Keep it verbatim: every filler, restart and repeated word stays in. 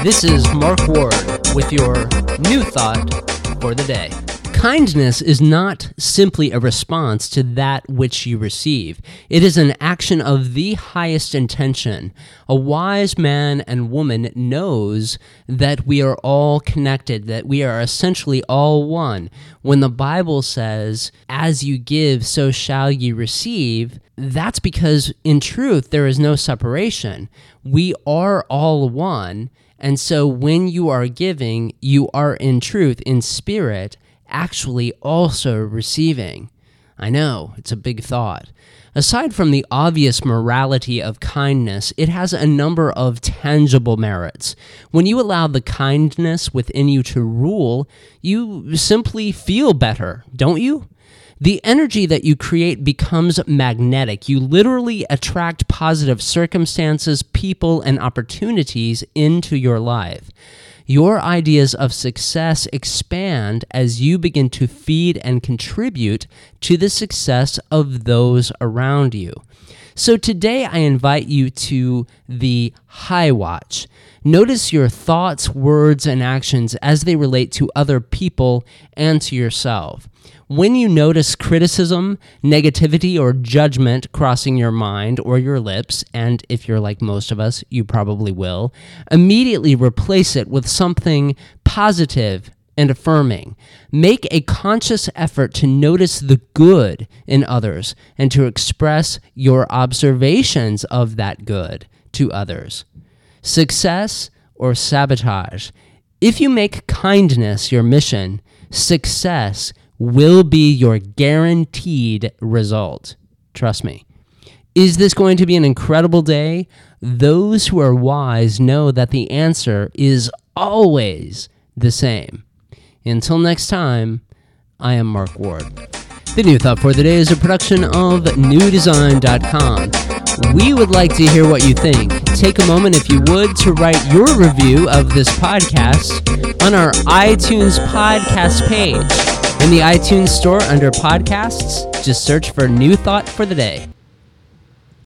This is Mark Ward with your new thought for the day. Kindness is not simply a response to that which you receive. It is an action of the highest intention. A wise man and woman knows that we are all connected, that we are essentially all one. When the Bible says, "As you give, so shall ye receive," that's because in truth there is no separation. We are all one, and so when you are giving, you are in truth, in spirit, actually also receiving. I know, it's a big thought. Aside from the obvious morality of kindness, it has a number of tangible merits. When you allow the kindness within you to rule, you simply feel better, don't you? The energy that you create becomes magnetic. You literally attract positive circumstances, people, and opportunities into your life. Your ideas of success expand as you begin to feed and contribute to the success of those around you. So today I invite you to the High Watch. Notice your thoughts, words, and actions as they relate to other people and to yourself. When you notice criticism, negativity, or judgment crossing your mind or your lips, and if you're like most of us, you probably will, immediately replace it with something positive and affirming. Make a conscious effort to notice the good in others and to express your observations of that good to others. Success or sabotage. If you make kindness your mission, success will be your guaranteed result. Trust me. Is this going to be an incredible day? Those who are wise know that the answer is always the same. Until next time, I am Mark Ward. The New Thought for the Day is a production of new design dot com. We would like to hear what you think. Take a moment, if you would, to write your review of this podcast on our iTunes podcast page. In the iTunes store under podcasts, just search for New Thought for the Day.